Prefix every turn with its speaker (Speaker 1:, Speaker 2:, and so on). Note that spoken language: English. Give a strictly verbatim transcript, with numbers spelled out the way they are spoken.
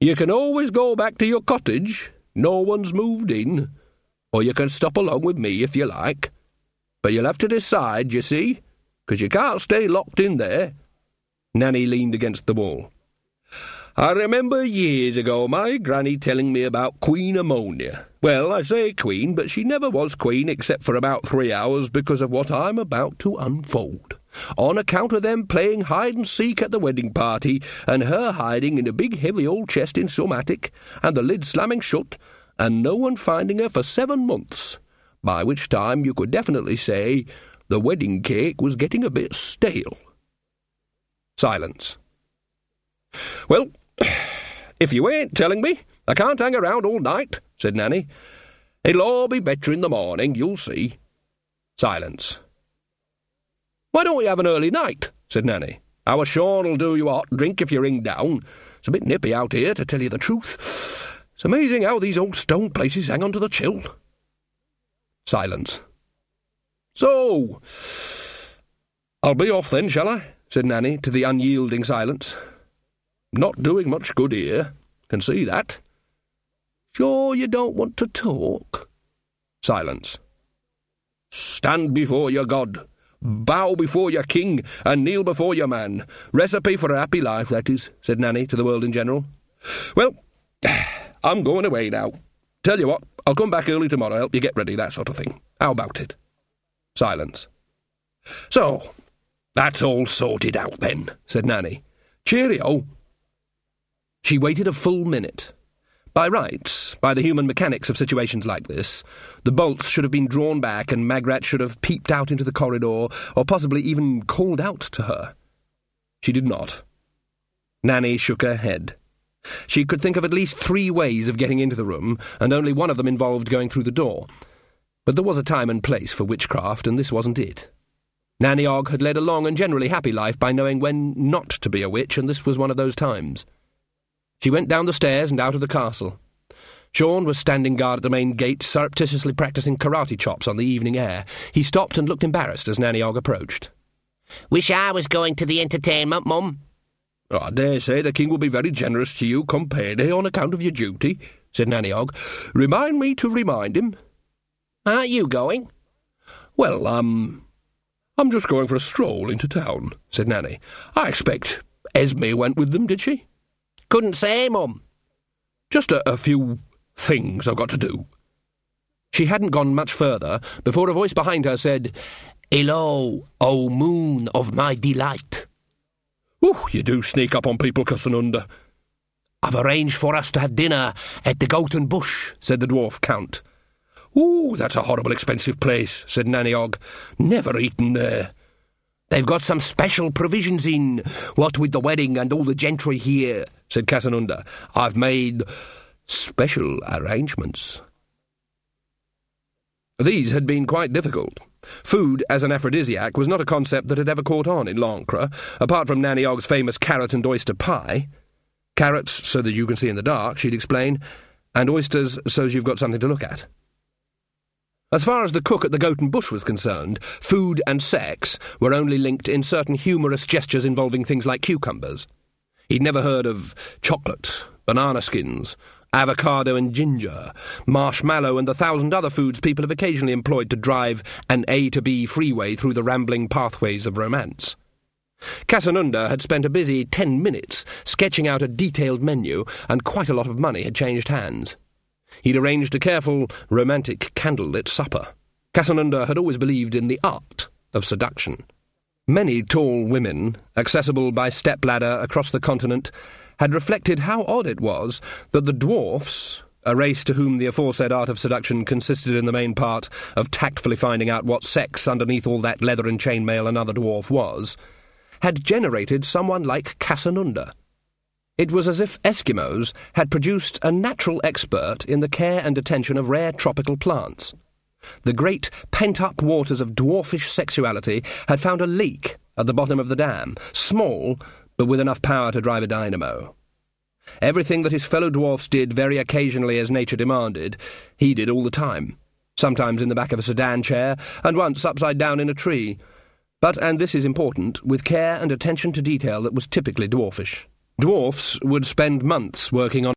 Speaker 1: You can always go back to your cottage. No one's moved in. Or you can stop along with me if you like. But you'll have to decide, you see, 'cause you can't stay locked in there." Nanny leaned against the wall. "I remember years ago my granny telling me about Queen Ammonia. Well, I say queen, but she never was queen except for about three hours because of what I'm about to unfold. On account of them playing hide-and-seek at the wedding party, and her hiding in a big heavy old chest in some attic, and the lid slamming shut, and no one finding her for seven months, by which time you could definitely say the wedding cake was getting a bit stale." Silence. "Well, if you ain't telling me, I can't hang around all night," said Nanny. "It'll all be better in the morning, you'll see." Silence. "Why don't we have an early night?" said Nanny. "Our Sean'll do you a hot drink if you ring down. It's a bit nippy out here, to tell you the truth. It's amazing how these old stone places hang on to the chill." Silence. "So, I'll be off then, shall I?" said Nanny to the unyielding silence. "Not doing much good here. Can see that." "Sure you don't want to talk?" Silence. "Stand before your God, bow before your king, and kneel before your man. Recipe for a happy life, that is," said Nanny to the world in general. "Well, I'm going away now. Tell you what, I'll come back early tomorrow, help you get ready, that sort of thing. How about it?" Silence. "So, that's all sorted out then," said Nanny. "Cheerio." She waited a full minute. By rights, by the human mechanics of situations like this, the bolts should have been drawn back and Magrat should have peeped out into the corridor, or possibly even called out to her. She did not. Nanny shook her head. She could think of at least three ways of getting into the room, and only one of them involved going through the door. But there was a time and place for witchcraft, and this wasn't it. Nanny Ogg had led a long and generally happy life by knowing when not to be a witch, and this was one of those times. She went down the stairs and out of the castle. Sean was standing guard at the main gate, surreptitiously practising karate chops on the evening air. He stopped and looked embarrassed as Nanny Ogg approached.
Speaker 2: "Wish I was going to the entertainment, Mum."
Speaker 1: "Oh, I dare say the king will be very generous to you come payday on account of your duty," said Nanny Ogg. "Remind me to remind him."
Speaker 2: "Aren't you going?"
Speaker 1: "Well, um, I'm just going for a stroll into town," said Nanny. "I expect Esme went with them, did she?"
Speaker 2: "Couldn't say, Mum."
Speaker 1: "Just a, a few things I've got to do." She hadn't gone much further before a voice behind her said, "Hello, O moon of my delight." "Ooh, you do sneak up on people, Cousin Under."
Speaker 2: "I've arranged for us to have dinner at the Goat and Bush," said the dwarf count.
Speaker 1: "Ooh, that's a horrible expensive place," said Nanny Ogg. "Never eaten there."
Speaker 2: "They've got some special provisions in, what with the wedding and all the gentry here," said Casanunda.
Speaker 1: "I've made special arrangements." These had been quite difficult. Food as an aphrodisiac was not a concept that had ever caught on in Lancre, apart from Nanny Ogg's famous carrot and oyster pie. Carrots so that you can see in the dark, she'd explain, and oysters so as you've got something to look at. As far as the cook at the Goat and Bush was concerned, food and sex were only linked in certain humorous gestures involving things like cucumbers. He'd never heard of chocolate, banana skins, avocado and ginger, marshmallow and the thousand other foods people have occasionally employed to drive an A to B freeway through the rambling pathways of romance. Casanunda had spent a busy ten minutes sketching out a detailed menu, and quite a lot of money had changed hands. He'd arranged a careful, romantic candlelit supper. Casanunda had always believed in the art of seduction. Many tall women, accessible by stepladder across the continent, had reflected how odd it was that the dwarfs, a race to whom the aforesaid art of seduction consisted in the main part of tactfully finding out what sex underneath all that leather and chainmail another dwarf was, had generated someone like Casanunda. It was as if Eskimos had produced a natural expert in the care and attention of rare tropical plants. The great pent-up waters of dwarfish sexuality had found a leak at the bottom of the dam, small, but with enough power to drive a dynamo. Everything that his fellow dwarfs did very occasionally as nature demanded, he did all the time, sometimes in the back of a sedan chair, and once upside down in a tree. But, and this is important, with care and attention to detail that was typically dwarfish. Dwarfs would spend months working on